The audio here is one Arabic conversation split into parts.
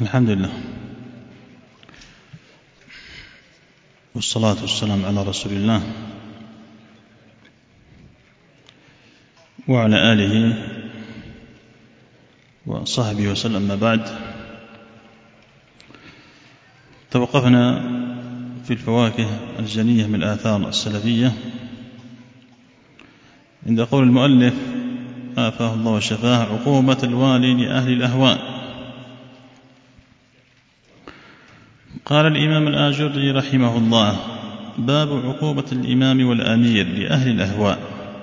الحمد لله والصلاة والسلام على رسول الله وعلى آله وصحبه وسلم. ما بعد، توقفنا في الفواكه الجنية من الآثار السلفية عند قول المؤلف آفاه الله وشفاه: عقوبة الوالي لأهل الأهواء. قال الإمام الآجري رحمه الله: باب عقوبة الإمام والأمير لأهل الأهواء.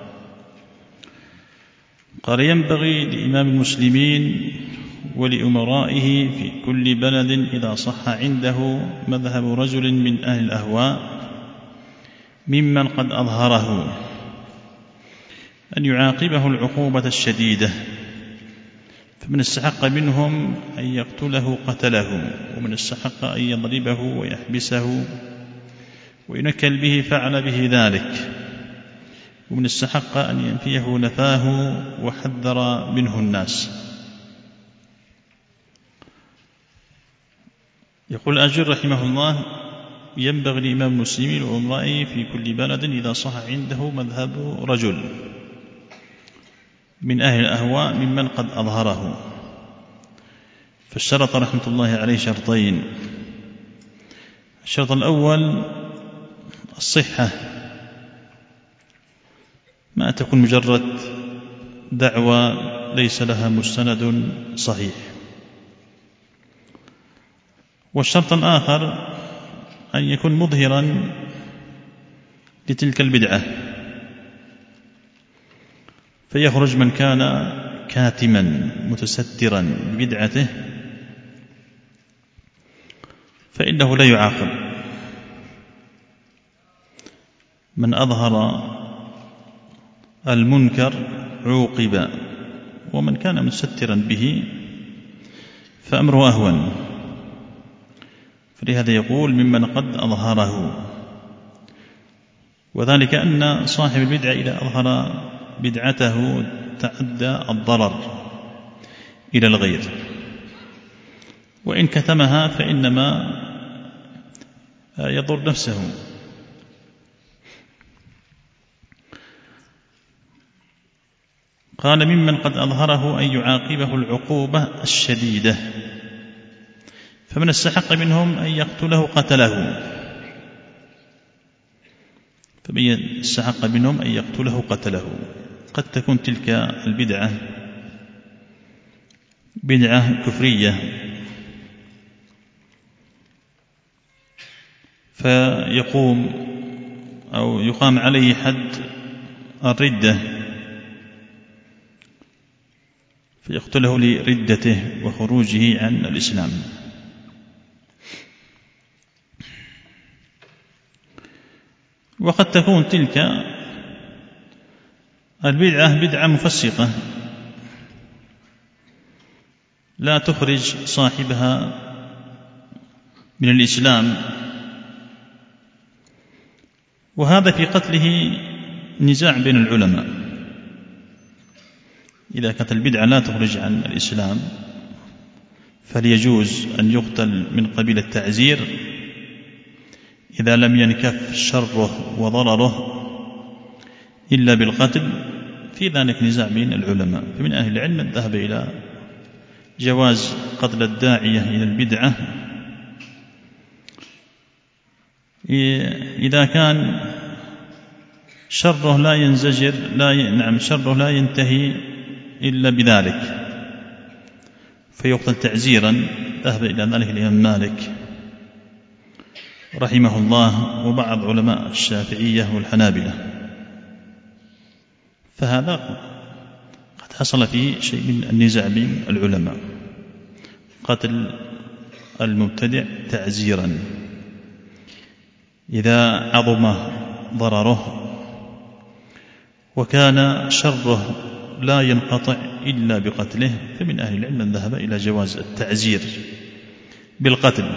قال: ينبغي لإمام المسلمين ولأمرائه في كل بلد إذا صح عنده مذهب رجل من أهل الأهواء ممن قد أظهره أن يعاقبه العقوبة الشديدة، فمن استحق منهم أن يقتله قتله، ومن استحق أن يضربه ويحبسه وينكل به فعل به ذلك، ومن استحق أن ينفيه نفاه وحذر منه الناس. يقول الأجر رحمه الله: ينبغي لإمام المسلمين وأمرائه في كل بلد إذا صح عنده مذهب رجل من أهل الأهواء ممن قد أظهره. فاشترط رحمة الله عليه شرطين: الشرط الأول الصحة، ما تكون مجرد دعوى ليس لها مستند صحيح. والشرط الآخر أن يكون مظهرا لتلك البدعة، فيخرج من كان كاتما متسترا ببدعته فإنه لا يعاقب. من أظهر المنكر عوقب، ومن كان مستترا به فأمره أهون. فلهذا يقول ممن قد أظهره، وذلك أن صاحب البدعة إذا أظهر بدعته تعدى الضرر إلى الغير، وإن كتمها فإنما يضر نفسه. قال: ممن قد أظهره أن يعاقبه العقوبة الشديدة، فمن استحق منهم أن يقتله قتله. فمن استحق منهم أن يقتله قتله. قد تكون تلك البدعة بدعة كفرية، فيقوم أو يقام عليه حد الردة فيقتله لردته وخروجه عن الإسلام. وقد تكون تلك البدعة بدعة مفسقة لا تخرج صاحبها من الإسلام، وهذا في قتله نزاع بين العلماء. إذا كانت البدعة لا تخرج عن الإسلام فليجوز أن يقتل من قبيل التعزير إذا لم ينكف شره وضرره إلا بالقتل. في ذلك نزاع بين العلماء، فمن أهل العلم من ذهب إلى جواز قتل الداعية إلى البدعة إذا كان شره لا ينزجر شره لا ينتهي إلا بذلك، فيقتل تعزيرا. ذهب إلى ذلك الإمام مالك رحمه الله وبعض علماء الشافعية والحنابلة. فهذا قد حصل فيه شيء من النزاع بين العلماء: قتل المبتدع تعزيرا إذا عظم ضرره وكان شره لا ينقطع إلا بقتله. فمن أهل العلم من ذهب إلى جواز التعزير بالقتل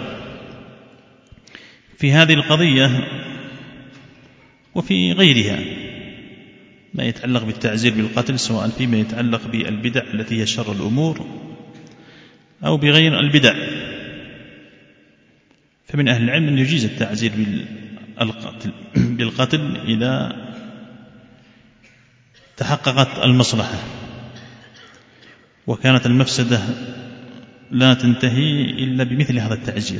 في هذه القضية وفي غيرها ما يتعلق بالتعزير بالقتل، سواء فيما يتعلق بالبدع التي هي شر الأمور أو بغير البدع. فمن أهل العلم أن يجيز التعزير بالقتل إذا تحققت المصلحة وكانت المفسدة لا تنتهي إلا بمثل هذا التعزير.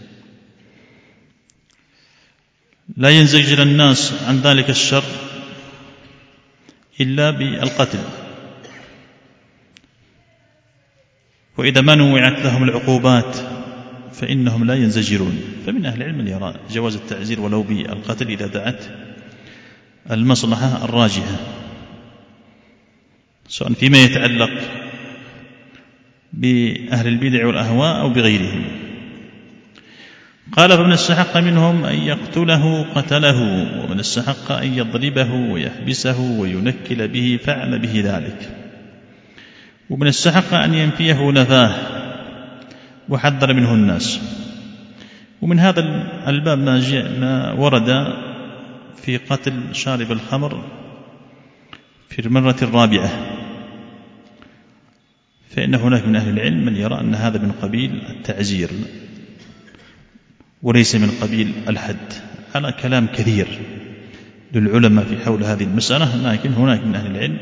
لا ينزجر الناس عن ذلك الشر إلا بالقتل، وإذا ما نوعت لهم العقوبات فإنهم لا ينزجرون. فمن أهل العلم يرى جواز التعزير ولو بالقتل إذا دعت المصلحة الراجحة، سواء فيما يتعلق بأهل البدع والأهواء أو بغيرهم. قال: فمن استحق منهم أن يقتله قتله، ومن استحق أن يضربه ويحبسه وينكل به فعل به ذلك، ومن استحق أن ينفيه نفاه وحذر منه الناس. ومن هذا الباب ما ورد في قتل شارب الخمر في المرة الرابعة، فإن هناك من أهل العلم من يرى أن هذا من قبيل التعزير وليس من قبيل الحد، على كلام كثير للعلماء في حول هذه المسألة. لكن هناك من أهل العلم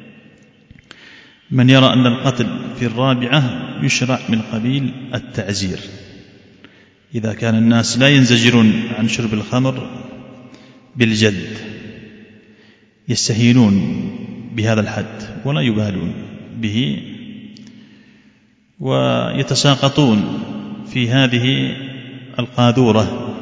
من يرى أن القتل في الرابعة يشرع من قبيل التعزير إذا كان الناس لا ينزجرون عن شرب الخمر بالجلد، يستهينون بهذا الحد ولا يبالون به، ويتساقطون في هذه القاذورة،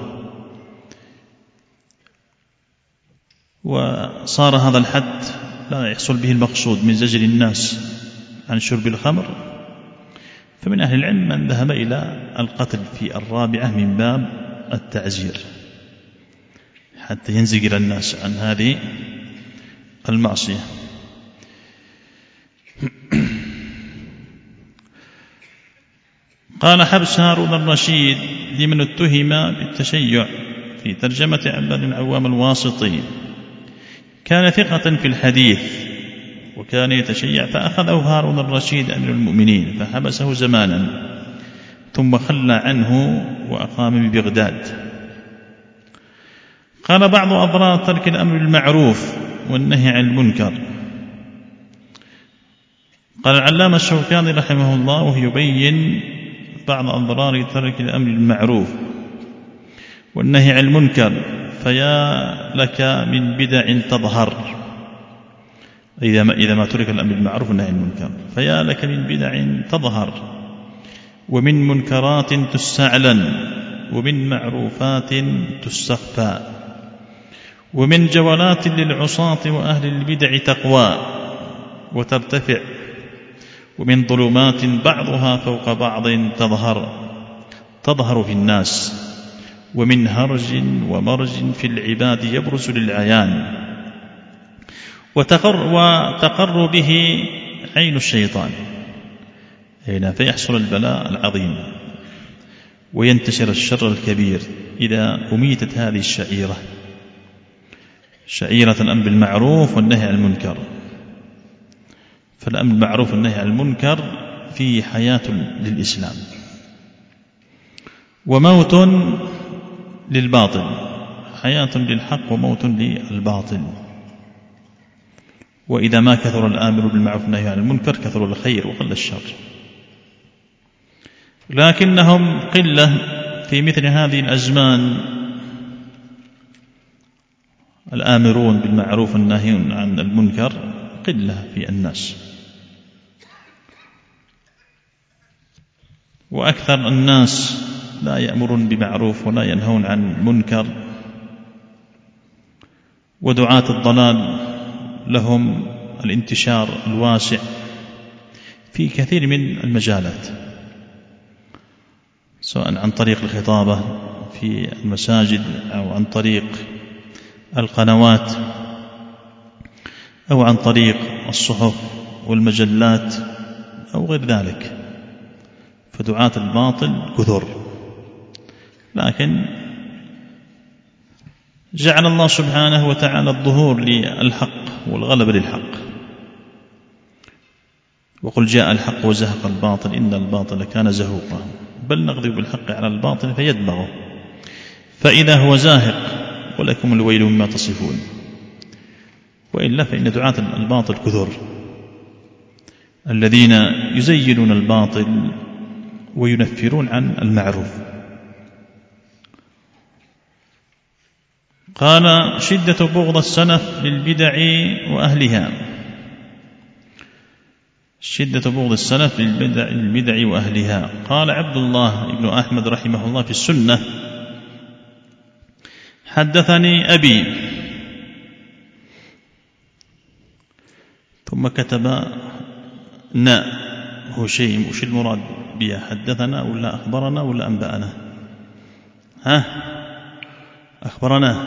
وصار هذا الحد لا يحصل به المقصود من زجر الناس عن شرب الخمر. فمن أهل العلم من ذهب إلى القتل في الرابعة من باب التعزير حتى ينزجر الناس عن هذه المعصية. قال: حبس هارون الرشيد لمن اتهم بالتشيع في ترجمة عباد بن عوام الواسطي. كان ثقة في الحديث وكان يتشيع، فأخذه هارون الرشيد أمير المؤمنين فحبسه زمانا، ثم خلى عنه وأقام ببغداد. قال: بعض أضرار ترك الأمر بالمعروف والنهي عن المنكر. قال العلامة الشوكاني رحمه الله وهو يبين بعض أضرار ترك الأمر بالمعروف والنهي عن المنكر: فيا لك من بدع تظهر، إذا ما ترك الأمر بالمعروف والنهي عن المنكر، فيا لك من بدع تظهر، ومن منكرات تستعلن، ومن معروفات تستخفى، ومن جولات للعصاة وأهل البدع تقوى وترتفع، ومن ظلمات بعضها فوق بعض تظهر في الناس، ومن هرج ومرج في العباد يبرز للعيان، وتقر به عين الشيطان، فيحصل البلاء العظيم وينتشر الشر الكبير إذا أميتت هذه الشعيرة، شعيرة الأمر بالمعروف والنهي عن المنكر. فالأمر بالمعروف والنهي عن المنكر فيه حياة للإسلام وموت للباطل، حياة للحق وموت للباطل. وإذا ما كثر الآمر بالمعروف والنهي عن المنكر كثر الخير وقل الشر. لكنهم قلة في مثل هذه الأزمان، الآمرون بالمعروف والناهون عن المنكر قلة في الناس، وأكثر الناس لا يأمرون بمعروف ولا ينهون عن منكر، ودعاة الضلال لهم الانتشار الواسع في كثير من المجالات، سواء عن طريق الخطابة في المساجد أو عن طريق القنوات أو عن طريق الصحف والمجلات أو غير ذلك. فدعاة الباطل كثر، لكن جعل الله سبحانه وتعالى الظهور للحق والغلبة للحق، وقل جاء الحق وزهق الباطل إن الباطل كان زهوقا، بل نغضب بالحق على الباطل فيدمغه فإذا هو زاهق ولكم الويل مما تصفون. وإلا فإن دعاة الباطل كثر الذين يزينون الباطل وينفرون عن المعروف. قال شدة بغض السلف للبدع وأهلها. شدة بغض السلف للبدع وأهلها. قال عبد الله بن أحمد رحمه الله في السنة: حدثني أبي، ثم كتب ناء هشيم. وش المراد بها؟ حدثنا ولا أخبرنا ولا أنبأنا؟ أخبرنا.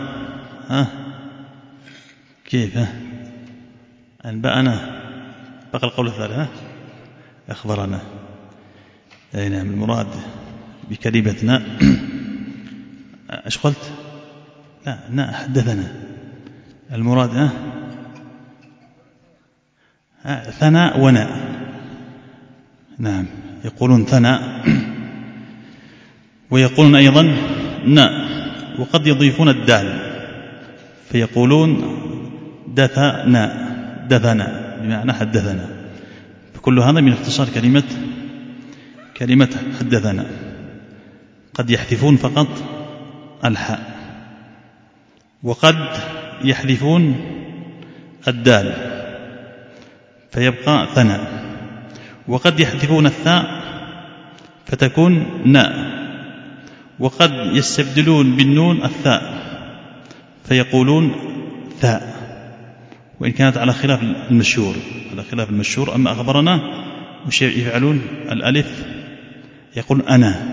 كيف؟ أنبأنا بقى القول الثالث. أخبرنا. أي نعم، المراد بكلمة ناء ايش قلت؟ لا، ناء حدثنا. المراد ثناء وناء. نعم، يقولون ثناء ويقولون أيضا ناء، وقد يضيفون الدال فيقولون دثنا بمعنى حدثنا. فكل هذا من اختصار كلمة حدثنا. قد يحذفون فقط الحاء، وقد يحذفون الدال فيبقى ثناء، وقد يحذفون الثاء فتكون ناء، وقد يستبدلون بالنون الثاء فيقولون ثاء، وإن كانت على خلاف المشهور. أما أخبرنا وش يفعلون؟ الألف يقول أنا،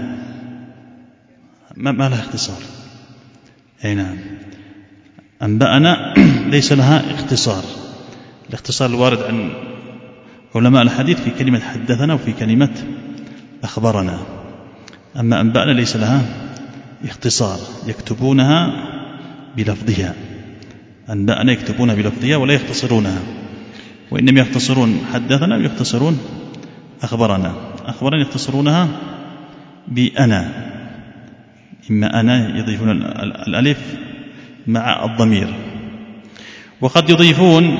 ما لها اختصار. أي نعم. أنبأنا ليس لها اختصار. الاختصار الوارد عن علماء الحديث في كلمة حدثنا وفي كلمة أخبرنا. أما أنبأنا ليس لها اختصار، يكتبونها بلفظها. أنبأنا يكتبونها بلفظها ولا يختصرونها، وإنما يختصرون حدثنا ويختصرون أخبرنا. أخبرنا يختصرونها بأنا، إما أنا يضيفون الألف مع الضمير، وقد يضيفون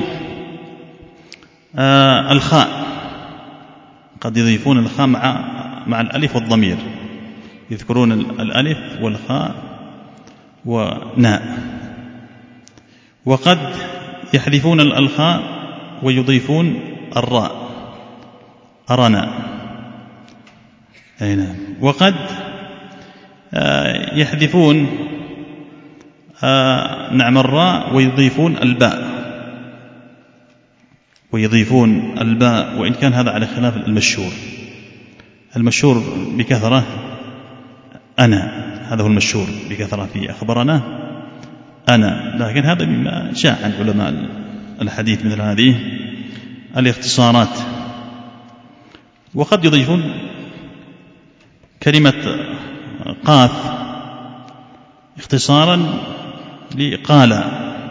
الخاء، قد يضيفون الخاء مع الألف والضمير، يذكرون الألف والخاء وناء. وقد يحذفون الخاء ويضيفون الراء، أرنا. أي نعم. وقد يحذفون نعم الراء ويضيفون الباء، وإن كان هذا على خلاف المشهور بكثرة أنا، هذا هو المشهور بكثرة في أخبرنا أنا، لكن هذا مما شاع عن علماء الحديث مثل هذه الاختصارات. وقد يضيفون كلمة قاف اختصارا لقال،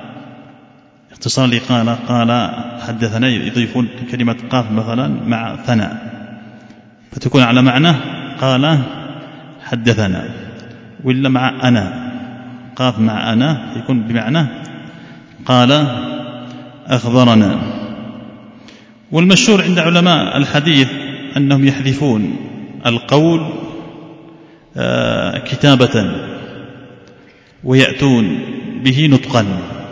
قال حدثنا، يضيفون كلمة قاف مثلا مع ثناء فتكون على معنى قال حدثنا، وإلا مع أنا، قاف مع أنا يكون بمعنى قال أخبرنا. والمشهور عند علماء الحديث أنهم يحذفون القول كتابة ويأتون به نطقا،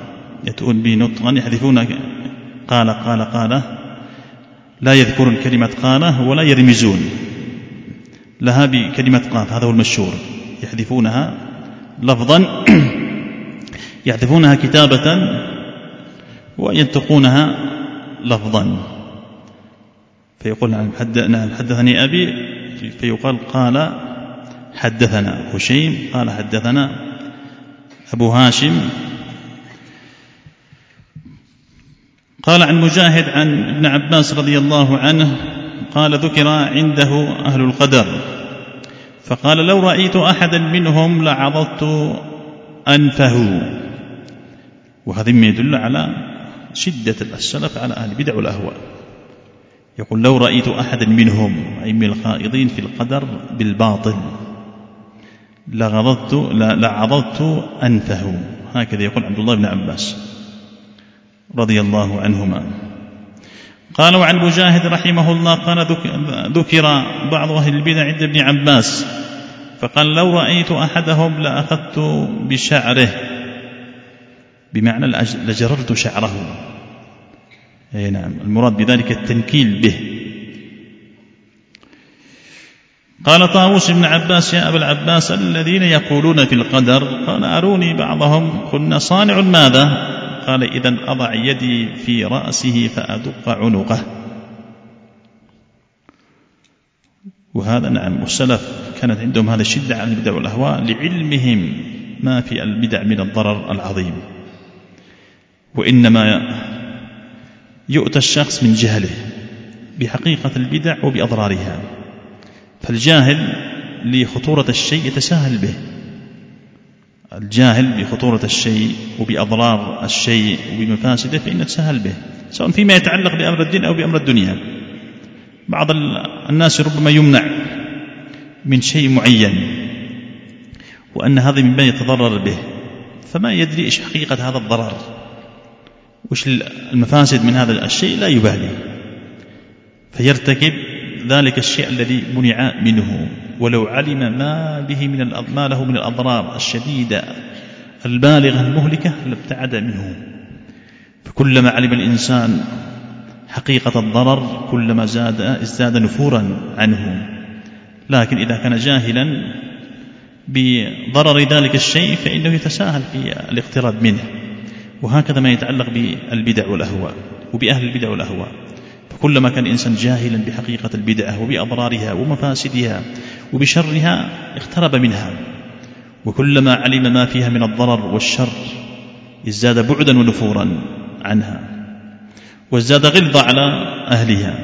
يحذفون قال لا يذكرون كلمة قال ولا يرمزون لها بكلمة قاف. هذا هو المشهور، يحذفونها لفظا، يحذفونها كتابة وينطقونها لفظا، فيقول نعم حدثني أبي، فيقال قال حدثنا هشيم، قال حدثنا أبو هاشم. قال عن مجاهد عن ابن عباس رضي الله عنه قال ذكر عنده أهل القدر فقال لو رأيت أحدا منهم لعضضت أنفه. وهذا ما يدل على شدة السلف على أهل البدع والأهواء. يقول لو رأيت أحدا منهم، أي من الخائضين في القدر بالباطل، لعضضت أنفه. هكذا يقول عبد الله بن عباس رضي الله عنهما. قال: وعن مجاهد رحمه الله قال: ذكر بعض أهل البدع عند ابن عباس فقال: لو رأيت أحدهم لأخذت بشعره، بمعنى لجررت شعره. نعم، المراد بذلك التنكيل به. قال طاووس بن عباس: يا أبا العباس، الذين يقولون في القدر، قال: أروني بعضهم. قلنا: صانع ماذا؟ قال: إذن أضع يدي في رأسه فأدق عنقه. وهذا نعم، والسلف كانت عندهم هذا الشدة عن البدع والأهواء لعلمهم ما في البدع من الضرر العظيم. وإنما يؤتى الشخص من جهله بحقيقة البدع وبأضرارها، فالجاهل لخطورة الشيء يتساهل به، الجاهل بخطورة الشيء وبأضرار الشيء وبمفاسده فإنه يتساهل به، سواء فيما يتعلق بأمر الدين أو بأمر الدنيا. بعض الناس ربما يمنع من شيء معين وأن هذا من بين يتضرر به، فما يدري إيش حقيقة هذا الضرر وإيش المفاسد من هذا الشيء، لا يبالي فيرتكب ذلك الشيء الذي منع منه، ولو علم ما له من الأضرار الشديدة البالغة المهلكة لابتعد منه. فكلما علم الإنسان حقيقة الضرر كلما ازداد نفورا عنه. لكن إذا كان جاهلا بضرر ذلك الشيء فإنه يتساهل في الاقتراب منه. وهكذا ما يتعلق بالبدع والأهواء وبأهل البدع والأهواء، فكلما كان الإنسان جاهلا بحقيقة البدعة وبأضرارها ومفاسدها وبشرها اقترب منها، وكلما علم ما فيها من الضرر والشر ازداد بعدا ونفورا عنها وازداد غلظة على أهلها.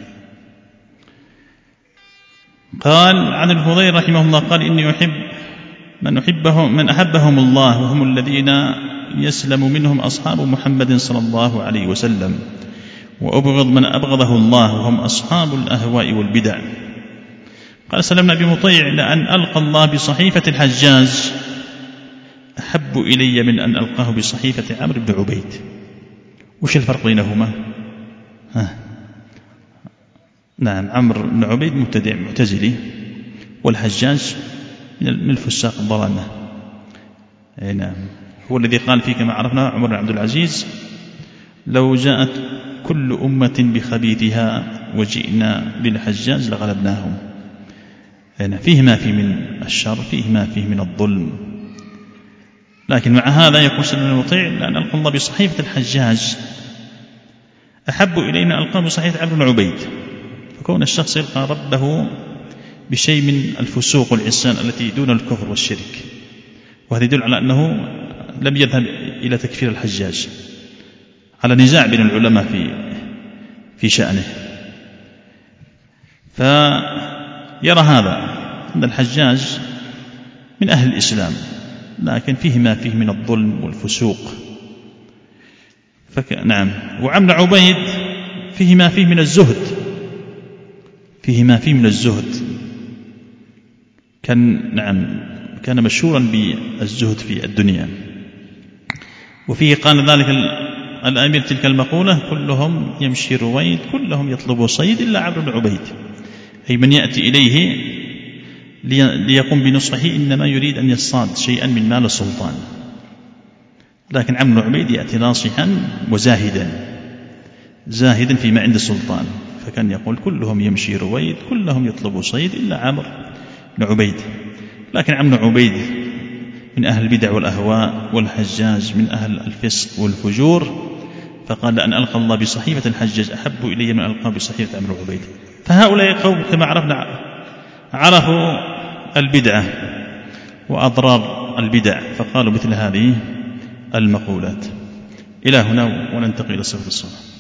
قال عن الفضيل رحمه الله قال: إني أحب من أحبهم الله وهم الذين يسلم منهم أصحاب محمد صلى الله عليه وسلم، وأبغض من أبغضه الله وهم أصحاب الأهواء والبدع. قال سلم بن أبي مطيع: لأن ألقى الله بصحيفة الحجاج أحب إلي من أن ألقاه بصحيفة عمرو بن عبيد. وش الفرق بينهما؟ نعم، عمرو بن عبيد مبتدع معتزلي، والحجاج من الفساق الضلالة. نعم، هو الذي قال فيه كما عرفنا عمر بن عبد العزيز: لو جاءت كل أمة بخبيثها وجئنا بالحجاج لغلبناهم. فيه ما فيه من الشر، فيه ما فيه من الظلم. لكن مع هذا يقول سلم بن مطيع: لأن ألقى الله بصحيفة الحجاج أحب إلينا ألقاه بصحيفة عمرو بن عبيد. فكون الشخص يلقى ربه بشيء من الفسوق والعصيان التي دون الكفر والشرك، وهذا يدل على أنه لم يذهب إلى تكفير الحجاج، على نزاع بين العلماء في شأنه. فيرى هذا أن الحجاج من أهل الإسلام، لكن فيه ما فيه من الظلم والفسوق. نعم، وعمرو عبيد فيه ما فيه من الزهد، فيه ما فيه من الزهد. كان مشهورا بالزهد في الدنيا. وفيه قال ذلك الأمير تلك المقولة: كلهم يمشي رويد كلهم يطلب صيد إلا عمرو بن عبيد، أي من يأتي إليه ليقوم بنصحه إنما يريد أن يصطاد شيئا من مال السلطان. لكن عمرو بن عبيد يأتي ناصحا زاهدا فيما عند السلطان، فكان يقول: كلهم يمشي رويد كلهم يطلب صيد إلا عمرو بن عبيد. لكن عمرو بن عبيد من أهل البدع والأهواء، والحجاج من أهل الفسق والفجور، فقال: لأن ألقى الله بصحيفة الحجاج أحب إلي من ألقى بصحيفة عمرو بن عبيد. فهؤلاء قوم كما عرفنا عرفوا البدعة وأضرار البدع، فقالوا مثل هذه المقولات. إلى هنا وننتقل إلى صفة الصلاة.